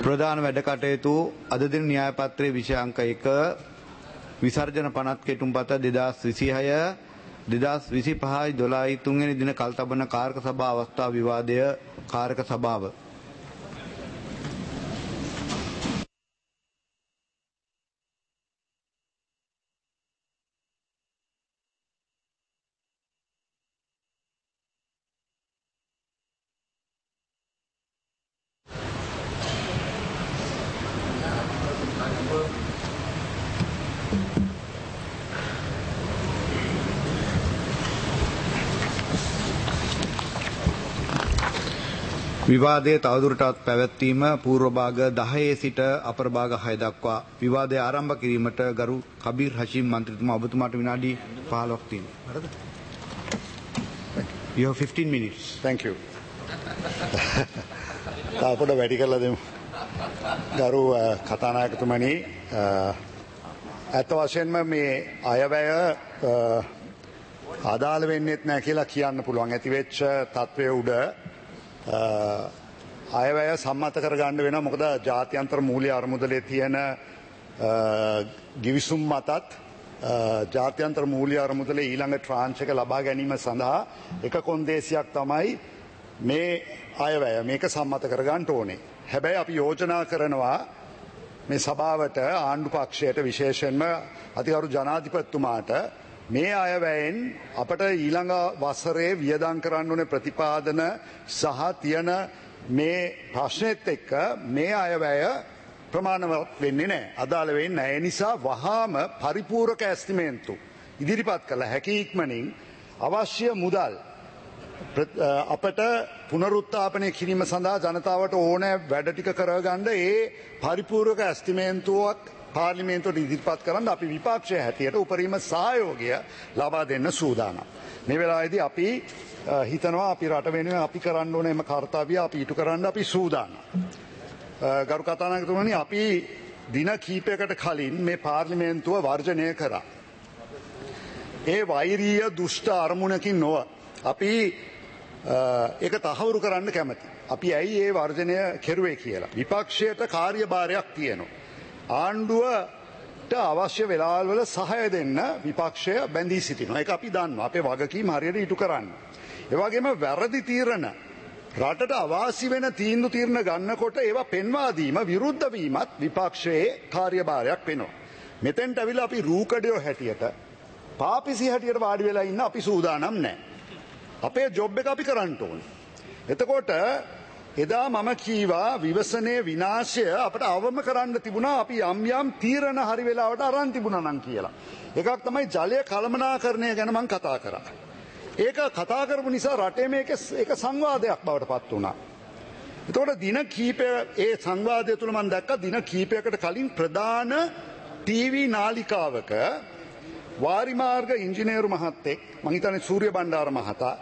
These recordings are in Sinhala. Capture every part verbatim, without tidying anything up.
ප්‍රධාන වැඩ කටයුතු අද දින න්‍යාය පත්‍රයේ විෂය අංක එක විසර්ජන පනත් කෙටුම්පත දෙදාස් විසිහය දෙදාස් විසිපහයි දොළහයි තුන්වෙනි දින කල්තබන කාරක සභා අවස්ථා විවාදය කාරක සභාව විවාදයේ තවදුරටත් පැවැත්වීම පූර්ව භාග දහයේ සිට අපර භාග හය දක්වා විවාදය ආරම්භ කිරීමට ගරු කබීර් හෂීම් මන්ත්‍රීතුමා ඔබතුමාට විනාඩි පහළොවක් තියෙනවා. හරිද? You have fifteen minutes. Thank you. තාපොඩ වැඩි කරලා දෙමු. ගරු කතානායකතුමනි ඇත්ත වශයෙන්ම මේ අයවැය අදාළ වෙන්නේත් නැහැ කියලා කියන්න පුළුවන්. ඇතිවෙච්ච තත්ත්වයේ උඩ අයවැය සම්මත කරගන්න වෙනවා. මොකද ජාත්‍යන්තර මූල්‍ය අරමුදලේ තියෙන ගිවිසුම් මතත් ජාත්‍යන්තර මූල්‍ය අරමුදලේ ඊළඟ ට්‍රාන්ච් එක ලබා ගැනීම සඳහා එක කොන්දේසියක් තමයි මේ අයවැය. මේක සම්මත කරගන්න ඕනේ. හැබැයි අපි යෝජනා කරනවා මේ සභාවට ආණ්ඩු පක්ෂයට විශේෂයෙන්ම අතිගරු ජනාධිපතිතුමාට මේ අයවැයෙන් අපට ඊළඟ වසරේ වියදම් කරන්න ඕනේ ප්‍රතිපාදන සහ තියෙන මේ ප්‍රශ්නෙත් එක්ක මේ අයවැය ප්‍රමාණවත් වෙන්නේ නැහැ. අදාළ වෙන්නේ නැහැ. ඒ නිසා වහාම පරිපූර්ණක ඇස්තිමේන්තු ඉදිරිපත් කළ හැකි ඉක්මනින් අවශ්‍ය මුදල් අපට පුනරුත්ථාපනය කිරීම සඳහා ජනතාවට ඕනෑ වැඩ ටික කරගන්න ඒ පරිපූර්ණක ඇස්තිමේන්තුවක් පාර්ලිමේන්තුවට ඉදිරිපත් කරන්න අපි විපක්ෂය හැටියට උපරිම සහයෝගය ලබා දෙන්න සූදානම්. මේ වෙලාවේදී අපි හිතනවා අපි රට වෙනුවෙන් අපි කරන්න ඕන එම කාර්යය අපි ඉටු කරන්න අපි සූදානම්. ගරු කතානායකතුමනි අපි දින කීපයකට කලින් මේ පාර්ලිමේන්තුව වර්ජනය කරා. ඒ වෛරීය දුෂ්ට අරමුණකින් නොව අපි ඒක තහවුරු කරන්න කැමති. අපි ඇයි ඒ වර්ජනය කෙරුවේ කියලා. විපක්ෂයට කාර්යභාරයක් තියෙනවා. ආණ්ඩුවට අවශ්‍ය වෙලාවල් සහය දෙන්න විපක්ෂය බැඳී සිටිනවා. ඒක අපි දන්නවා. අපේ වගකීම හරියට ඉටු කරන්න. ඒ වගේම වැරදි තීරණ රටට අවාසි වෙන තීන්දුව තීරණ ගන්නකොට ඒවා පෙන්වා දීම විරුද්ධ වීමත් විපක්ෂයේ කාර්යභාරයක් වෙනවා. මෙතෙන්ට අවිලා අපි රූකඩයෝ හැටියට පාපිසි හැටියට වාඩි වෙලා ඉන්න අපි සූදානම් නැහැ. අපේ ජොබ් එක අපි කරන්න ඕනේ. එතකොට එදා මම කීවා විවසනයේ විනාශය අපට අවම කරන්න තිබුණා අපි යම් යම් තීරණ හරි වෙලාවට අරන් තිබුණා නම් කියලා. එකක් තමයි ජලය කළමනාකරණය ගැන මම කතා කරා. ඒක කතා කරපු නිසා රටේ මේක ඒක සංවාදයක් බවට පත් වුණා. එතකොට දින කීපය ඒ සංවාදය තුල මම දැක්කා දින කීපයකට කලින් ප්‍රධාන ටීවී නාලිකාවක වාරිමාර්ග ඉංජිනේරු මහත්තයෙක් මම හිතන්නේ සූර්ය බණ්ඩාර මහතා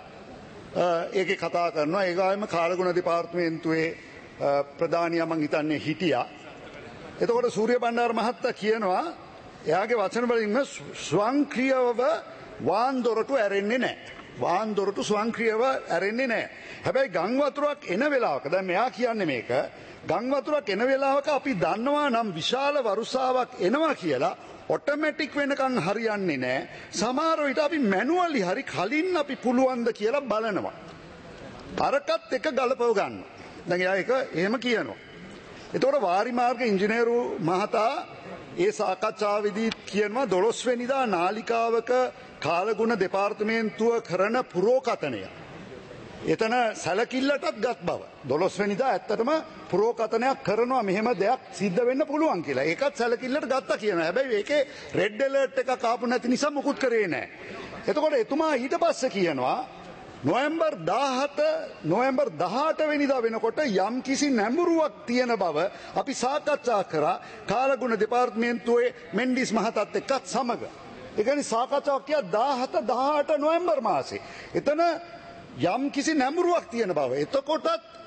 ඒකේ කතා කරනවා. ඒ වගේම කාලගුණ දෙපාර්තමේන්තුවේ ප්‍රධානියා මං හිතන්නේ හිටියා. එතකොට සූර්ය බණ්ඩාර මහත්තයා කියනවා එයාගේ වචන වලින්ම ස්වංක්‍රීයව වාන් දොරටු ඇරෙන්නේ නැහැ. වාන් දොරටු ස්වංක්‍රීයව ඇරෙන්නේ නැහැ. හැබැයි ගම් වතුරක් එන වෙලාවක දැන් මෙයා කියන්නේ මේක ගම් වතුරක් එන වෙලාවක අපි දන්නවා නම් විශාල වරුසාවක් එනවා කියලා ඔටෝමැටික් වෙනකන් හරියන්නේ නැහැ. සමහර විට අපි මැනුවලි හරි කලින් අපි පුළුවන් ද කියලා බලනවා. අරකත් එක ගලපව ගන්න. දැන් එයා ඒක එහෙම කියනවා. එතකොට වාරිමාර්ග ඉංජිනේරු මහතා ඒ සාකච්ඡාවේදී කියනවා දොළොස් වෙනිදා නාලිකාවක කාලගුණ දෙපාර්තමේන්තුව කරන පුරෝකතනය එතන සැලකිල්ලටත් ගත් බව. දොළොස් වෙනිදා ඇත්තටම පුරෝකතනයක් කරනවා මෙහෙම දෙයක් සිද්ධ වෙන්න පුළුවන් කියලා. ඒකත් සැලකිල්ලට ගත්තා කියනවා. හැබැයි ඒකේ රෙඩ් ඇලර්ට් එකක් ආපු නැති නිසා මුකුත් කරේ නැහැ. එතකොට එතුමා ඊට පස්සේ කියනවා නොවැම්බර් දාහත නොවැම්බර් දහඅට වෙනිදා වෙනකොට යම් කිසි නැඹුරුවක් තියෙන බව අපි සාකච්ඡා කරා කාලගුණ දෙපාර්තමේන්තුවේ මෙන්ඩිස් මහතාත් එක්කත් සමග. ඒ කියන්නේ සාකච්ඡාවක් කිය දාහත දහඅට නොවැම්බර් මාසේ. එතන යම් කිසි නැඹුරුවක් තියෙන බව. එතකොටත්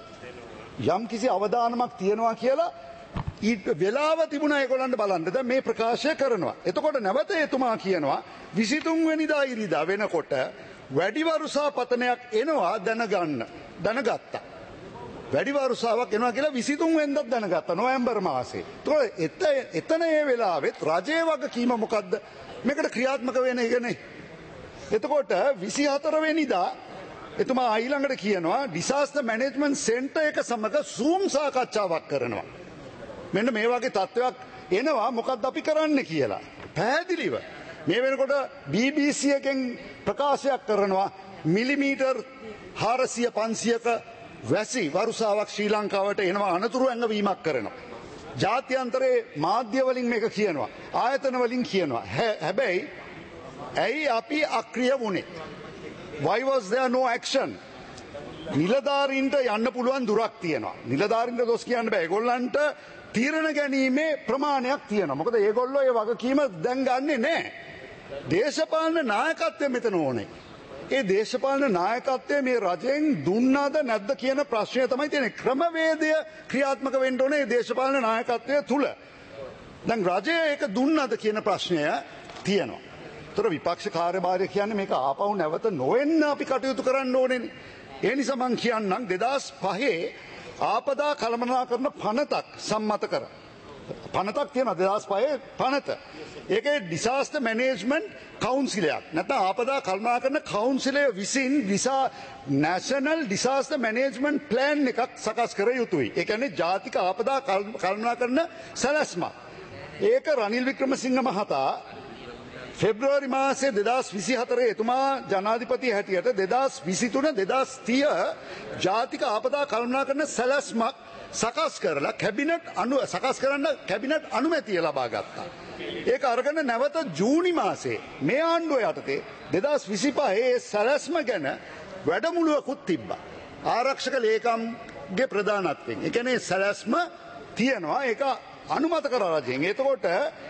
යම් කිසි අවදානමක් තියෙනවා කියලා ඊට වෙලාව තිබුණා ඒගොල්ලන්ට බලන්න. දැන් මේ ප්‍රකාශය කරනවා. එතකොට නැවත එතුමා කියනවා විසිතුන් වෙනිදා ඉරිදා වෙනකොට වැඩි වරුසා පතනයක් එනවා දැනගන්න. දැනගත්තා. වැඩි වරුසාවක් එනවා කියලා විසිතුන් වෙනිදාත් දැනගත්තා නොවැම්බර් මාසේ. ඒතකොට එතන ඒ වෙලාවෙත් රජයේ වගකීම මොකද්ද? මේකට ක්‍රියාත්මක වෙන එකනේ. එතකොට විසිහතර වෙනිදා එතුමා ඊළඟට කියනවා ඩිසාස්ටර් මැනේජ්මන්ට් සෙන්ටර් එක සමග Zoom සාකච්ඡාවක් කරනවා. මෙන්න මේ වගේ තත්ත්වයක් එනවා මොකද්ද අපි කරන්න කියලා. පැහැදිලිව මේ වෙනකොට බී බී සී එකෙන් ප්‍රකාශයක් කරනවා මිලිමීටර් හාරසිය පන්සියක වැසි වරුසාවක් ශ්‍රී ලංකාවට එනවා අනතුරු ඇඟවීමක් කරනවා. ජාත්‍යන්තරයේ මාධ්‍ය වලින් මේක කියනවා. ආයතන වලින් කියනවා. හැබැයි ඇයි අපි අක්‍රිය වුණේ? Why was there no action? නිලධාරීන්ට යන්න පුළුවන් දුරක් තියෙනවා. නිලධාරීන්ට දොස් කියන්න බෑ. ඒගොල්ලන්ට තීරණ ගැනීමේ ප්‍රමාණයක් තියෙනවා. මොකද ඒගොල්ලෝ ඒ වගකීම දැන් ගන්නෙ නෑ. දේශපාලන නායකත්වය මෙතන ඕනේ. ඒ දේශපාලන නායකත්වය මේ රජයෙන් දුන්නාද නැද්ද කියන ප්‍රශ්නය තමයි තියෙන්නේ. ක්‍රමවේදය ක්‍රියාත්මක වෙන්න ඕනේ මේ දේශපාලන නායකත්වය තුල. දැන් රජය ඒක දුන්නාද කියන ප්‍රශ්නය තියෙනවා. ඒතර විපක්ෂ කාර්යභාරය කියන්නේ මේක ආපහු නැවත නොවෙන්න අපි කටයුතු කරන්න ඕනේනේ. ඒ නිසා මම කියන්නම් දෙදාස් පහේ ආපදා කළමනාකරන පනතක් සම්මත කරා. පනතක් තියෙනවා දෙදාස් පහේ පනත. ඒකේ ඩිසාස්ටර් මැනේජ්මන්ට් කවුන්සිලයක්. නැත්නම් ආපදා කළමනාකරන කවුන්සිලය විසින් දිසා නැෂනල් ඩිසාස්ටර් මැනේජ්මන්ට් ප්ලෑන් එකක් සකස් කර යුතුයි. ඒ කියන්නේ ජාතික ආපදා කළමනාකරන සැලැස්මක්. ඒක රනිල් වික්‍රමසිංහ මහතා ෆෙබ්‍රුවාරි මාසේ දෙදාස් විසිහතරේ එතුමා ජනාධිපති හැටියට දෙදාස් විසිතුන දෙදාස් තිහ ජාතික ආපදා කළමනාකරන සැලැස්මක් සකස් කරලා කැබිනට් අනු සකස් කරන්න කැබිනට් අනුමැතිය ලබා ගත්තා. ඒක අරගෙන නැවත ජූනි මාසේ මේ ආණ්ඩුව යටතේ දෙදාස් විසිපහේ සැලැස්ම ගැන වැඩමුළුවකුත් තිබ්බා. ආරක්ෂක ලේකම්ගේ ප්‍රධානත්වයෙන්. ඒ කියන්නේ සැලැස්ම තියෙනවා ඒක අනුමත කරලා රජයෙන්. එතකොට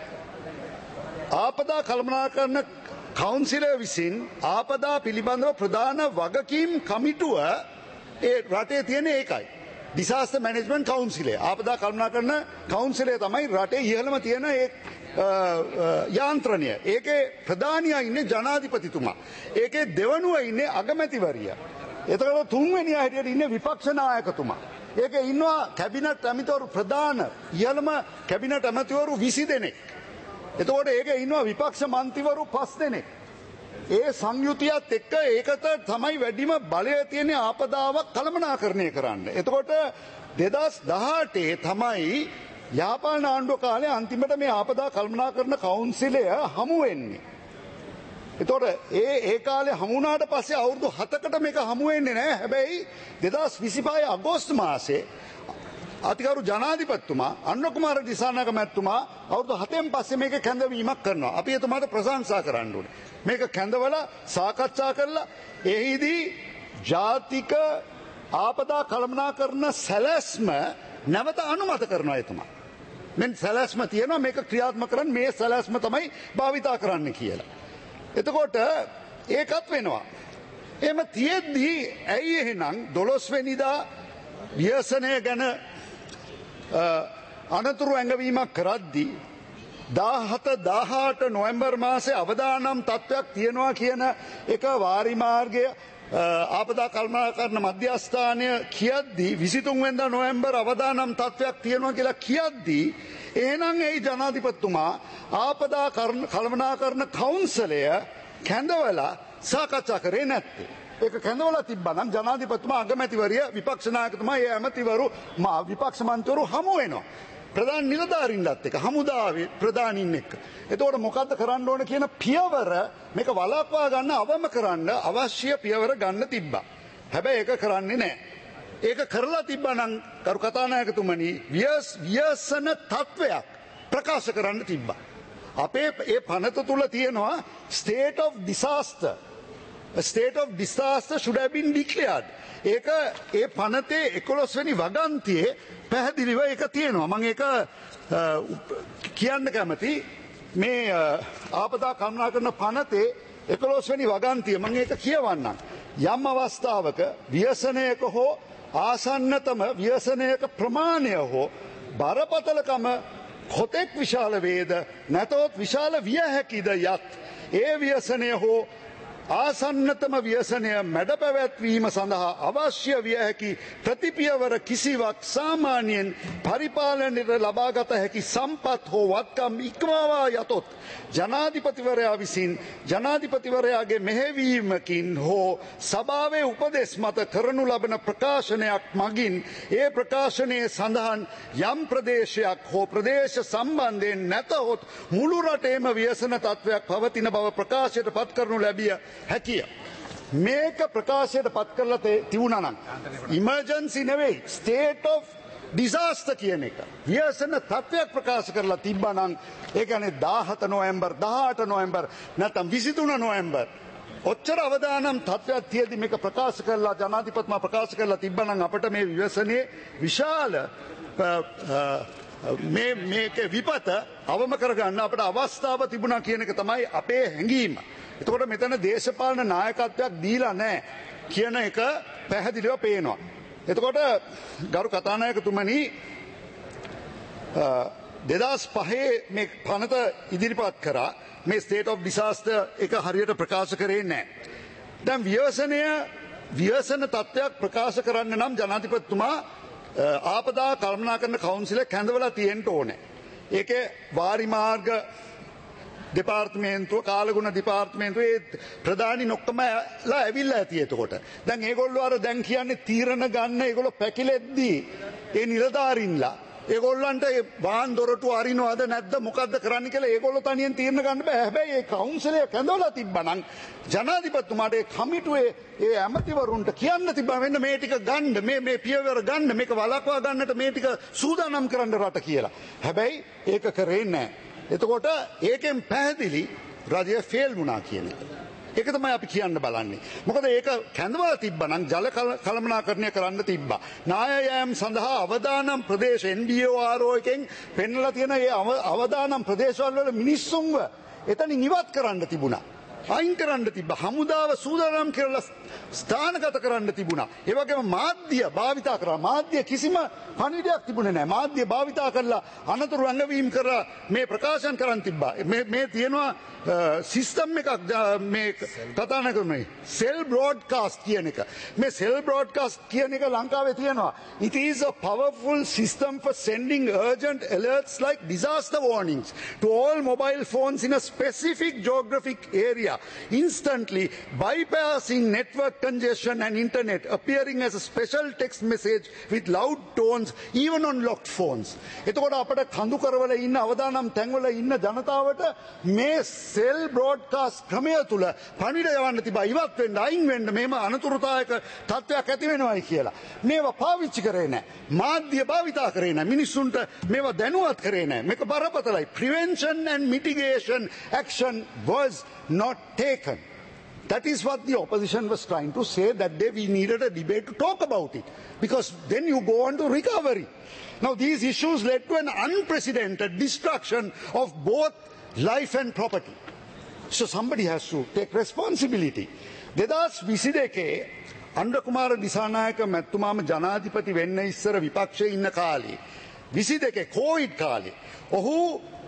ආපදා කළමනාකරන කවුන්සිලය විසින් ආපදා පිළිබඳව ප්‍රධාන වගකීම් කමිටුව ඒ රටේ තියෙන ඒකයි. Disaster management කවුන්සිලය. ආපදා කළමනාකරන කවුන්සිලය තමයි රටේ ඉහළම තියෙන ඒ යාන්ත්‍රණය. ඒකේ ප්‍රධානියා ඉන්නේ ජනාධිපතිතුමා. ඒකේ දෙවනුව ඉන්නේ අගමැතිවරිය. එතකොට තුන්වෙනියා හැටියට ඉන්නේ විපක්ෂ නායකතුමා. ඒකේ ඉන්නවා කැබිනට් ඇමතිවරු ප්‍රධාන ඉහළම කැබිනට් ඇමතිවරු විසි දෙනෙක්. එතකොට ඒකේ ඉන්නවා විපක්ෂ මන්ත්‍රීවරු පස් දෙනෙක්. ඒ සංයුතියත් එක්ක ඒකට තමයි වැඩිම බලය තියෙන ආපදාවක් කළමනාකරණය කරන්න. එතකොට දෙදාස් දහඅටේ තමයි යාපාන ආණ්ඩුව කාලේ අන්තිමට මේ ආපදා කළමනාකරන කවුන්සිලය හමු වෙන්නේ. එතකොට ඒ ඒ කාලේ හමු වුණාට පස්සේ අවුරුදු හතකට මේක හමු වෙන්නේ නැහැ. හැබැයි දෙදාස් විසිපහේ අගෝස්තු මාසේ අතිගරු ජනාධිපතිතුමා අන්න කුමාර දිසානායක මැතිතුමා අවුරුදු හතෙන් පස්සේ මේක කැඳවීමක් කරනවා. අපි එතුමාට ප්‍රශංසා කරන්න ඕනේ. මේක කැඳවලා සාකච්ඡා කරලා එහිදී ජාතික ආපදා කළමනාකරන සැලැස්ම නැවත අනුමත කරනවා එතුමා. මෙන්න සැලැස්ම තියෙනවා මේක ක්‍රියාත්මක කරන්න මේ සැලැස්ම තමයි භාවිතා කරන්න කියලා. එතකොට ඒකත් වෙනවා. එහෙම තියෙද්දී ඇයි එහෙනම් දොළොස් වෙනිදා ව්‍යසනය ගැන අනතුරු ඇඟවීමක් කරද්දී දාහත දාහඅට නොවැම්බර් මාසේ අවදානම් තත්ත්වයක් තියෙනවා කියන එක වාරිමාර්ගය ආපදා කළමනාකරන මධ්‍යස්ථානය කියද්දී විසිතුන් වෙනිදා නොවැම්බර් අවදානම් තත්ත්වයක් තියෙනවා කියලා කියද්දී එහෙනම් ඒ ජනාධිපතිතුමා ආපදා කළමනාකරන කවුන්සිලය කැඳවලා සාකච්ඡා කරේ නැත්තේ. ඒක කැඳවලා තිබ්බනම් ජනාධිපතිතුමා අගමැතිවරිය විපක්ෂ නායකතුමා ඒ ඇමතිවරු විපක්ෂ මන්ත්‍රීවරු හමු වෙනවා. ප්‍රධාන නිලධාරීන්ලත් එක්ක හමුදාවේ ප්‍රධානීන් එක්ක. එතකොට මොකද්ද කරන්න ඕන කියන පියවර මේක වළක්වා ගන්න අවම කරන්න අවශ්‍ය පියවර ගන්න තිබ්බා. හැබැයි ඒක කරන්නේ නැහැ. ඒක කරලා තිබ්බනම් කරු කතානායකතුමනි ව්‍යසන තත්වයක් ප්‍රකාශ කරන්න තිබ්බා. අපේ ඒ පනත තුල තියෙනවා state of disaster. A state of disaster should have been declared. ඒක ඒ පනතේ එකොළොස් වෙනි වගන්තියේ පැහැදිලිව ඒක තියෙනවා. මම ඒක කියන්න කැමති මේ ආපදා කළමනාකරන පනතේ එකොළොස් වෙනි වගන්තිය මම ඒක කියවන්නම්. යම් අවස්ථාවක ව්‍යසනයක හෝ ආසන්නතම ව්‍යසනයක ප්‍රමාණය හෝ බරපතලකම කොතෙක් විශාල වේද නැතොත් විශාල විය හැකිද යත් ඒ ව්‍යසනය හෝ ආසන්නතම ව්‍යසනය මැඩ පැවැත්වීම සඳහා අවශ්‍ය විය හැකි ප්‍රතිපියවර කිසිවක් සාමාන්‍යයෙන් පරිපාලනයට ලබාගත හැකි සම්පත් හෝ වත්කම් ඉක්මවා යතොත් ජනාධිපතිවරයා විසින් ජනාධිපතිවරයාගේ මෙහෙවීමකින් හෝ සභාවේ උපදෙස් මත කරනු ලබන ප්‍රකාශනයක් මගින් ඒ ප්‍රකාශනයේ සඳහන් යම් ප්‍රදේශයක් හෝ ප්‍රදේශ සම්බන්ධයෙන් නැතහොත් මුළු රටේම ව්‍යසන තත්ත්වයක් පවතින බව ප්‍රකාශයට පත් කරනු ලැබිය හැකිය. මේක ප්‍රකාශයට පත් කරලා තිබුණා නම් ඉමර්ජන්සි නෙවෙයි ස්ටේට් ඔෆ් ඩිසාස්ටර් කියන එක ව්‍යසන තත්ත්වයක් ප්‍රකාශ කරලා තිබ්බා නම් ඒ කියන්නේ දාහත නොවැම්බර් දහඅට නොවැම්බර් නැත්නම් විසිතුන නොවැම්බර් ඔච්චර අවදානම් තත්ත්වයක් තියදී මේක ප්‍රකාශ කරලා ජනාධිපතිතුමා ප්‍රකාශ කරලා තිබ්බා නම් අපිට මේ ව්‍යසනයේ විශාල මේ මේක විපත අවම කරගන්න අපිට අවස්ථාව තිබුණා කියන එක තමයි අපේ හැඟීම. එතකොට මෙතන දේශපාලන නායකත්වයක් දීලා නැහැ කියන එක පැහැදිලිව පේනවා. එතකොට ගරු කතානායකතුමනි දෙදහස් පහේ මේ පනත ඉදිරිපත් කරා මේ ස්ටේට් ඔෆ් ඩිසාස්ටර් එක හරියට ප්‍රකාශ කරේ නැහැ. දැන් ව්‍යසනය ව්‍යසන තත්ත්වයක් ප්‍රකාශ කරන්න නම් ජනාධිපතිතුමා ආපදා කළමනාකරණ කවුන්සිලයක් හැඳවලා තියෙන්න ඕනේ. ඒකේ වාරි මාර්ග දෙපාර්තමේන්තුව කාලගුණ දෙපාර්තමේන්තුවේ ප්‍රධානී නොක්කමලා ඇවිල්ලා ඇති එතකොට. දැන් ඒගොල්ලෝ අර දැන් කියන්නේ තීරණ ගන්න ඒගොල්ලෝ පැකිලෙද්දී ඒ නිලධාරීන්ලා ඒගොල්ලන්ට වාහන දොරටු අරිනවද නැද්ද මොකද්ද කරන්න කියලා ඒගොල්ලෝ තනියෙන් තීරණ ගන්න බෑ. හැබැයි ඒ කවුන්සිලය කැඳවලා තිබ්බනම් ජනාධිපතිතුමාට ඒ කමිටුවේ ඒ ඇමතිවරුන්ට කියන්න තිබ්බා මෙන්න මේ ටික ගන්න මේ මේ පියවර ගන්න මේක වළක්වා ගන්නට මේ ටික සූදානම් කරන්න රට කියලා. හැබැයි ඒක කරේ නැහැ. එතකොට ඒකෙන් පැහැදිලි රජය ෆේල් වුණා කියන එක. ඒක තමයි අපි කියන්න බලන්නේ. මොකද ඒක කැඳවලා තිබ්බනම් ජල කළමනාකරණය කරන්න තිබ්බා. නායයම් සඳහා අවදානම් ප්‍රදේශ එන් බී ඕ ආර් ඕ එකෙන් පෙන්වලා තියෙන ඒ අවදානම් ප්‍රදේශවල වල මිනිස්සුන්ව එතනින් ඉවත් කරන්න තිබුණා. අයින් කරන්න තිබ්බා. හමුදාව සූදානම් කරලා ස්ථානගත කරන්න තිබුණා. ඒ වගේම මාධ්‍ය භාවිතා කරා. මාධ්‍ය කිසිම පණිවිඩයක් තිබුණේ නැහැ. මාධ්‍ය භාවිතා කරලා අනතුරු ඇඟවීම් කරලා මේ ප්‍රකාශන කරන් තිබ්බා. මේ මේ තියෙනවා සිස්ටම් එකක් මේ කතාන කරන්නේ සෙල් බ්‍රෝඩ්කාස්ට් කියන එක. මේ සෙල් බ්‍රෝඩ්කාස්ට් කියන එක ලංකාවේ තියෙනවා. It is a powerful system for sending urgent alerts like disaster warnings to all mobile phones in a specific geographic area. Instantly bypassing network congestion and internet, appearing as a special text message with loud tones even on locked phones. එතකොට අපිට කඳු කරවල ඉන්න අවදානම් තැන්වල ඉන්න ජනතාවට මේ සෙල් බ්‍රෝඩ්කාස්ට් ක්‍රමය තුල පණිවිඩ යවන්න තිබා ඉවත් වෙන්න අයින් වෙන්න මේම අනතුරුදායක තත්ත්වයක් ඇති වෙනවයි කියලා. මේවා පාවිච්චි කරේ නැහැ. මාධ්‍ය භාවිතා කරේ නැහැ. මිනිස්සුන්ට මේවා දැනුවත් කරේ නැහැ. මේක බරපතලයි. Prevention and mitigation action was not taken. That is what the opposition was trying to say, that day we needed a debate to talk about it. Because then you go on to recovery. Now these issues led to an unprecedented destruction of both life and property. So somebody has to take responsibility. දෙදහස් විසි දෙකේ අණ්ඩ කුමාර දිසානායක මැතිතුමාම ජනාධිපති වෙන්න ඉස්සර විපක්ෂයේ ඉන්න කාලේ විසි දෙකේ කොවිඩ් කාලේ ඔහු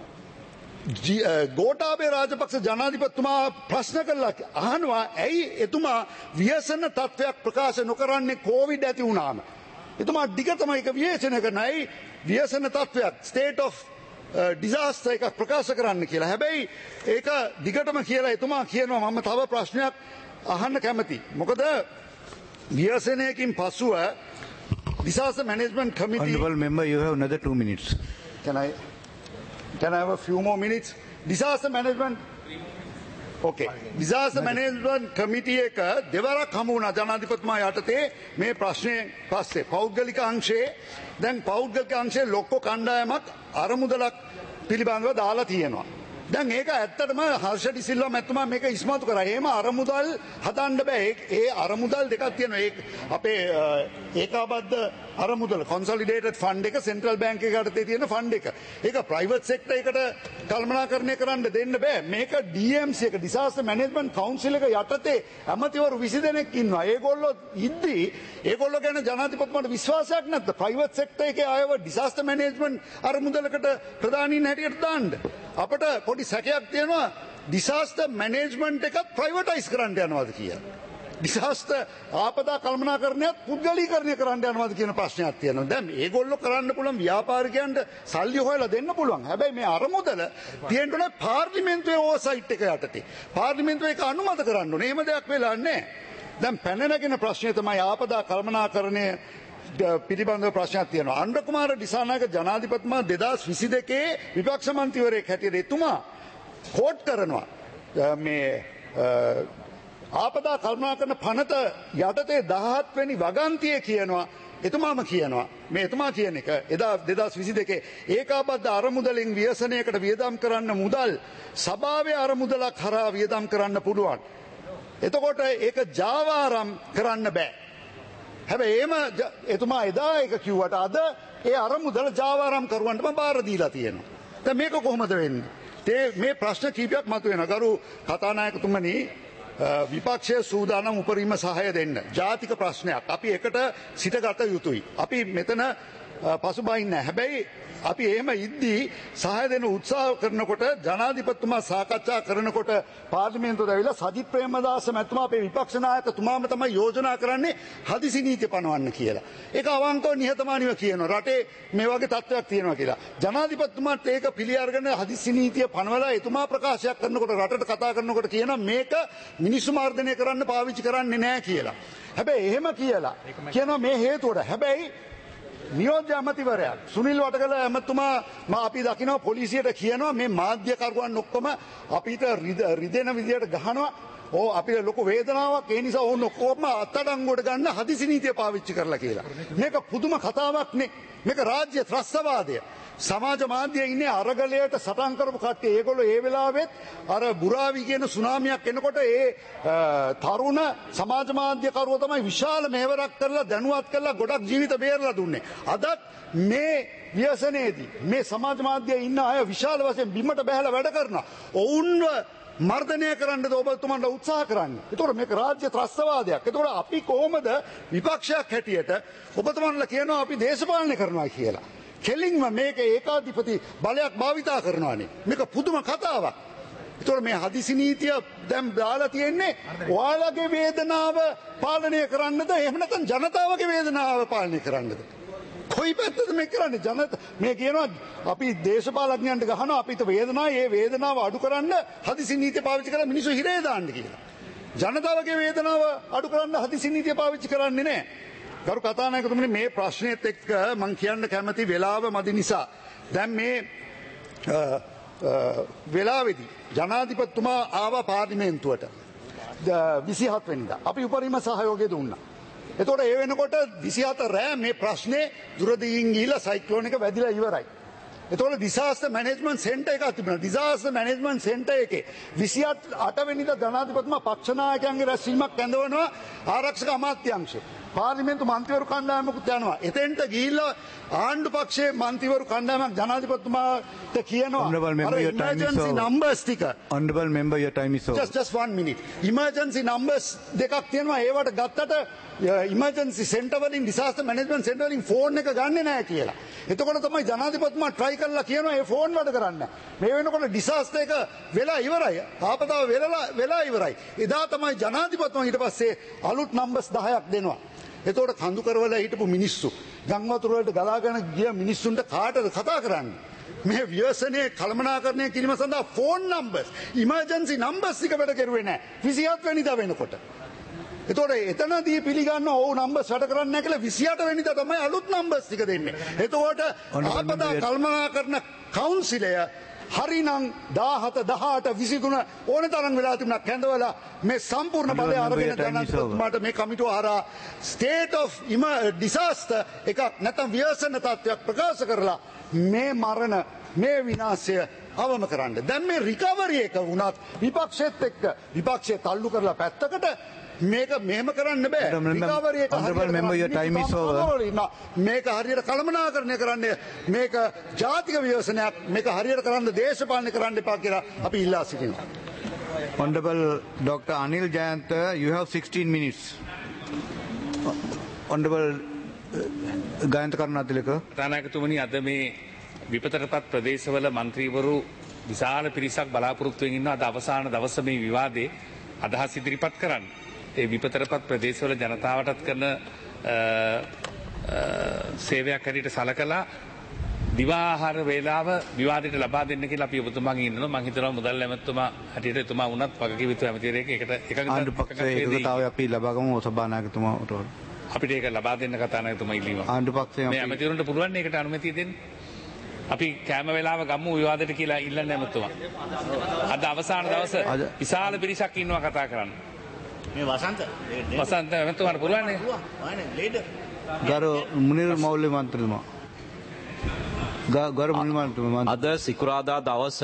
ගෝඨාභය රාජපක්ෂ ජනාධිපතිතුමා ප්‍රශ්න කළා අහනවා ඇයි එතුමා ව්‍යසන තත්ත්වයක් ප්‍රකාශ නොකරන්නේ කොවිඩ් ඇති වුණාම. එතුමා දිගටම ඒක විවේචනය කරන ඇයි ව්‍යසන තත්ත්වයක් ස්ටේට් ඔෆ් ඩිසාස්ටර් එකක් ප්‍රකාශ කරන්න කියලා. හැබැයි ඒක දිගටම කියලා එතුමා කියනවා මම තව ප්‍රශ්නයක් අහන්න කැමතියි. මොකද ව්‍යසනයකින් පසුව disaster management committee. Honorable member, you have another two minutes. Can I Can I have a few more minutes? Disaster management. Okay. Disaster management committee එක දෙවරක් හමු වුණා ජනාධිපතිතුමා යටතේ මේ ප්‍රශ්නේ පස්සේ පෞද්ගලික අංශයේ දැන් පෞද්ගලික අංශයේ ලොක්කෝ කණ්ඩායමක් අරමුදලක් පිළිබඳව දාලා තියෙනවා. දැන් ඒක ඇත්තටම හර්ෂ ඩිසිල්වා මැතිතුමා මේක ඉස්මතු කරා. එහෙම අරමුදල් හදන්න බෑ. ඒ අරමුදල් දෙකක් තියෙනවා. ඒ අපේ ඒකාබද්ධ අරමුදල කොන්සොලිඩේටඩ් ෆන්ඩ් එක සෙන්ට්‍රල් බැංක් එක යටතේ තියෙන ෆන්ඩ් එක. ඒක ප්‍රයිවට් සෙක්ටර් එකට කළමනාකරණය කරන්න දෙන්න බෑ. මේක ඩී එම් සී එක ඩිසාස්ටර් මැනේජ්මන්ට් කවුන්සිල් එක යටතේ ඇමතිවරු විසි දෙනෙක් ඉන්නවා. ඒගොල්ලෝ ඉද්දී ඒගොල්ලෝ ගැන ජනාධිපතිතුමාට විශ්වාසයක් නැද්ද? ප්‍රයිවට් සෙක්ටර් එකේ අයව ඩිසාස්ටර් මැනේජ්මන්ට් අරමුදලකට ප්‍රධානීන් හැටියට දාන්න. අපිට පොඩි සැකයක් තියෙනවා ඩිසාස්ටර් මැනේජ්මන්ට් එකත් ප්‍රයිවටයිස් කරන්න යනවාද කියලා. ඩිසාස්ටර් ආපදා කළමනාකරණයත් පුද්ගලීකරණය කරන්න යනවාද කියන ප්‍රශ්නයක් තියෙනවා. දැන් මේගොල්ලෝ කරන්න පුළුවන් ව්‍යාපාරිකයන්ට සල්ලි හොයලා දෙන්න පුළුවන්. හැබැයි මේ අරමුදල තියෙන්න ඕනේ පාර්ලිමේන්තුවේ ඕවර්සයිට් එක යටතේ. පාර්ලිමේන්තුව ඒක අනුමත කරන්න ඕනේ. එහෙම දෙයක් වෙලා නැහැ. දැන් පැන නැගෙන ප්‍රශ්නය තමයි ආපදා කළමනාකරණය පිළිබඳව ප්‍රශ්නයක් තියෙනවා. අනුර කුමාර දිසානායක ජනාධිපතිතුමා දෙදාස් විසි දෙකේ විපක්ෂ මන්ත්‍රීවරයෙක් හැටියට එතුමා කෝට් කරනවා මේ ආපදා කළමනාකරණ පනත යටතේ දහහත් වෙනි වගන්තිය කියනවා. එතුමාම කියනවා මේ එතුමා කියන එක එදා දෙදාස් විසි දෙකේ ඒකාබද්ධ අරමුදලින් ව්‍යසනයකට වියදම් කරන්න මුදල් සභාවේ අරමුදලක් හරහා වියදම් කරන්න පුළුවන්. එතකොට ඒක ජාවාරම් කරන්න බෑ. හැබැයි එහෙම එතුමා එදා ඒක කිව්වට අද ඒ අරමුදල ජාවාරම් කරුවන්ටම බාර දීලා තියෙනවා. දැන් මේක කොහොමද වෙන්නේ? මේ ප්‍රශ්න කීපයක් මතුවෙනවා. ගරු කතානායකතුමනි විපක්ෂය සූදානම් උපරිම සහාය දෙන්න. ජාතික ප්‍රශ්නයක්. අපි එකට සිටගත යුතුයි. අපි මෙතන පසුබහින්නේ නැහැ. හැබැයි අපි එහෙම ඉද්දී සහාය දෙන උත්සාහ කරනකොට ජනාධිපතිතුමා සාකච්ඡා කරනකොට පාර්ලිමේන්තුවට ඇවිල්ලා සජිත් ප්‍රේමදාස මැතිතුමා අපේ විපක්ෂ නායකතුමාම තමයි යෝජනා කරන්නේ හදිසි නීතිය පනවන්න කියලා. ඒක අවංකව නිහතමානීව කියනවා. රටේ මේ වගේ තත්ත්වයක් තියෙනවා කියලා. ජනාධිපතිතුමාත් ඒක පිළි අරගෙන හදිසි නීතිය පනවලා එතුමා ප්‍රකාශයක් කරනකොට රටට කතා කරනකොට කියනවා මේක මිනිස්සු මර්ධනය කරන්න පාවිච්චි කරන්නේ නැහැ කියලා. හැබැයි එහෙම කියලා කියනවා මේ හේතුවට. හැබැයි නියෝජ්‍ය ඇමතිවරයක් සුනිල් වටකල ඇමතුමා මා අපි දකිනවා පොලිසියට කියනවා මේ මාධ්‍යකරුවන් ඔක්කොම අපිට රිදෙන විදියට ගහනවා. ඕ අපිට ලොකු වේදනාවක් ඒ නිසා ඕන ඔක්කොම අත්අඩංගුවට ගන්න හදිසි නීතිය පාවිච්චි කරලා කියලා. මේක පුදුම කතාවක් නේ. මේක රාජ්‍ය ත්‍රස්තවාදය. සමාජ මාධ්‍යයේ ඉන්නේ අරගලයට සටන් කරපු කට්ටිය. ඒගොල්ලෝ ඒ වෙලාවෙත් අර බුරාවි කියන සුනාමියක් එනකොට ඒ තරුණ සමාජ මාධ්‍යකරුවෝ තමයි විශාල මෙහෙවරක් කරලා දැනුවත් කරලා ගොඩක් ජීවිත බේරලා දුන්නේ. අදත් මේ ව්‍යසනයේදී මේ සමාජ මාධ්‍යයේ ඉන්න අය විශාල වශයෙන් බිමට බැහැලා වැඩ කරනවා. ඔවුන්ව මර්ධනය කරන්නද ඔබතුමන්ට උත්සාහ කරන්නේ. ඒතකොට මේක රාජ්‍ය ත්‍රස්තවාදයක්. ඒතකොට අපි කොහොමද විපක්ෂයක් හැටියට ඔබතුමන්ලා කියනවා අපි දේශපාලනය කරනවා කියලා. කෙලින්ම මේක ඒකාධිපති බලයක් භාවිතා කරනවානේ. මේක පුදුම කතාවක්. ඒතකොට මේ හදිසි නීතිය දැන් දාලා තියෙන්නේ ඔයාලගේ වේදනාව පාලනය කරන්නද එහෙම නැත්නම් ජනතාවගේ වේදනාව පාලනය කරන්නද? කොයි පැත්තද මේ කරන්නේ? ජනත මේ කියනවා අපි දේශපාලඥයන්ට ගහනවා අපිට වේදනාව ඒ වේදනාව අඩු කරන්න හදිසි නීතිය පාවිච්චි කරලා මිනිස්සු හිරේ දාන්න කියලා. ජනතාවගේ වේදනාව අඩු කරන්න හදිසි නීතිය පාවිච්චි කරන්නේ නැහැ. ගරු කතානායකතුමනි මේ ප්‍රශ්නයත් එක්ක මම කියන්න කැමති වෙලාව මදි නිසා දැන් මේ වෙලාවේදී ජනාධිපතිතුමා ආවා පාර්ලිමේන්තුවට විසිහත් වෙනිදා. අපි උපරිම සහයෝගය දුන්නා. එතකොට ඒ වෙනකොට විසිහත රෑ මේ ප්‍රශ්නේ දුරදිගින් ගිහිල්ලා සයික්ලෝන් එක වැදිලා ඉවරයි. එතකොට disaster management center එකක් තිබුණා. disaster management center එකේ විසිඅට වෙනිදා ජනාධිපතිතුමා පක්ෂ නායකයන්ගේ රැස්වීමක් ඇඳවනවා ආරක්ෂක අමාත්‍යාංශය. පාර්ලිමේන්තු මන්ත්‍රීවරු කණ්ඩායමකුත් යනවා. එතෙන්ට ගිහිල්ලා ආණ්ඩු පක්ෂයේ මන්ත්‍රීවරු කණ්ඩායමක් ජනාධිපතිතුමාට කියනවා emergency numbers ටික. Honorable member your time is over. Just just one minute. Emergency numbers දෙකක් තියෙනවා. ඒවට ගත්තට emergency center වලින් disaster management center වලින් ෆෝන් එක ගන්නෙ නැහැ කියලා. එතකොට තමයි ජනාධිපතිතුමා try කරලා කියනවා ඒ ෆෝන් වැඩ කරන්න. මේ වෙනකොට disaster එක වෙලා ඉවරයි. ආපදාව වෙලා වෙලා ඉවරයි. එදා තමයි ජනාධිපතිතුමා ඊට පස්සේ අලුත් numbers දහයක් දෙනවා. එතකොට කඳු කරවල හිටපු මිනිස්සු ගම් වතුර වලට ගලාගෙන ගිය මිනිස්සුන්ට කාටද කතා කරන්නේ? මේ ව්‍යසනයේ කළමනාකරණය කිරීම සඳහා ෆෝන් නම්බර්ස් ඉමර්ජන්සි නම්බර්ස් ටික වැඩ කෙරුවේ නැහැ විසිහත් වෙනිදා වෙනකොට. එතකොට එතනදී පිළිගන්න ඕ නම්බර්ස් වැඩ කරන්නේ නැහැ කියලා විසිඅට වෙනිදා තමයි අලුත් නම්බර්ස් ටික දෙන්නේ. එතකොට ආපදා කළමනාකරණ කවුන්සිලය හරිනම් දාහත දහඅට විසිතුන ඕන තරම් වෙලා තිබුණා කැඳවලා මේ සම්පූර්ණ බලය අරගෙන ජනාධිපතිතුමාට මේ කමිටුව හරහා ස්ටේට් ඔෆ් ඩිසාස්ටර් එකක් නැත්නම් ව්‍යසන තත්ත්වයක් ප්‍රකාශ කරලා මේ මරණ මේ විනාශය අවම කරන්න. දැන් මේ රිකවරි එක වුණත් විපක්ෂෙත් එක්ක විපක්ෂය තල්ලු කරලා පැත්තකට මේක මෙහෙම කරන්න බෑ. රිකවරි එක Honorable member your time is over. මේක හරියට කළමනාකරණය කරන්න මේක ජාතික ව්‍යසනයක් මේක හරියට කරන්න දේශපාලනය කරන්න එපා කියලා අපි ඉල්ලා සිටිනවා. Honorable Doctor Anil Jayanta, you have sixteen minutes. Honorable Gayanta Karunatillaka. තානායකතුමනි අද මේ විපතටපත් ප්‍රදේශවල മന്ത്രിවරු විශාල පිරිසක් බලාපොරොත්තුවෙන් ඉන්නවා අද අවසාන දවස මේ විවාදේ අදහස් ඉදිරිපත් කරන්න. ඒ විපතරපත් ප්‍රදේශවල ජනතාවටත් කරන සේවයක් හැටියට සලකලා දිවාහාර වේලාව විවාදයට ලබා දෙන්න කියලා අපි ඔබතුමාගෙන් ඉන්නවා. මම හිතනවා මුදල් ඇමතුමා හැටියට එතුමා වුණත් වගකීම් යුතු ඇමතිවරයෙක් ඒකට ආණ්ඩු පක්ෂයේ එකගතාවය අපි ලබා ගමු සභානායකතුමාට. අපිට ඒක ලබා දෙන්න කතානායකතුමා ඉල්ලීම. ආණ්ඩු පක්ෂයේ මේ ඇමතිවරුන්ට පුළුවන් ඒකට අනුමැතිය දෙන්න. අපි කෑම වෙලාව ගමු විවාදයට කියලා ඉල්ලන්නේ ඇමතුමා. අද අවසාන දවස විශාල පිරිසක් ඉන්නවා කතා කරන්න. මේ වසන්ත වසන්ත ඇමතුමාට පුළුවන් නේ? ගරු මුනිර් මෞල්‍ය මන්ත්‍රීතුමා. ගරු මුනිර් මන්ත්‍රීතුමා අද සිකුරාදා දවස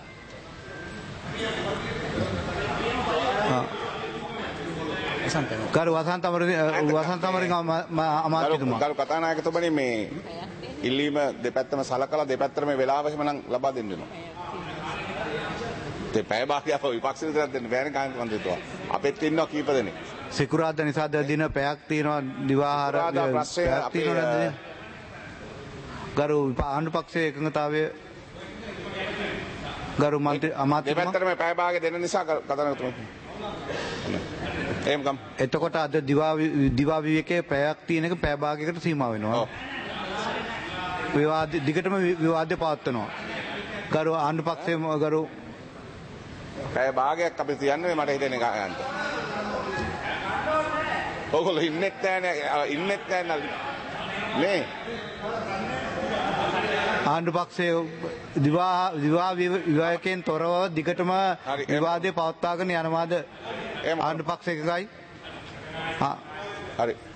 ගරු වසන්ත අමරසිංහ වසන්ත අමරසිංහ අමාත්‍යතුමා. ගරු කතානායකතුමනි මේ ඉල්ලීම දෙපැත්තම සලකලා දෙපැත්තම මේ වෙලාව එහෙමනම් ලබා දෙන්න වෙනවා. ඒ පැය භාගයක් විපක්ෂ විතරක් දෙන්න බෑනේ කාන්ත මන්ත්‍රීතුමා. අපෙත් ඉන්නවා කීප දෙනෙක්. සිකුරාදා නිසා දින පැයක් තියෙනවා දිවාහාර පැයක් තියෙනවා නේද? ගරු ආණ්ඩු පක්ෂයේ එකඟතාවය ගරු මන්ත්‍රී අමාත්‍යතුමා දෙපැත්තම පැය භාගය දෙන්න නිසා කතානායකතුමා. එහෙම ගම්. එතකොට අද දිවා දිවා විවේකයේ පැයක් තියෙන එක පැය භාගයකට සීමා වෙනවා. ඔව්. විවාද දිගටම විවාදේ පවත්වනවා. ගරු ආණ්ඩු පක්ෂයේ ගරු පැය භාගයක් අපි තියන්නේ මට හිතෙන්නේ ගන්න. ඔයගොල්ලෝ ඉන්නෙත් නැහැ ඉන්නෙත් නැහැ නේ. ආණ්ඩු පක්ෂයේ දිවා දිවා විවේකයෙන් තොරව දිගටම විවාදේ පවත්වාගෙන යනවාද? ආණ්ඩු පක්ෂ එකයි. හරි.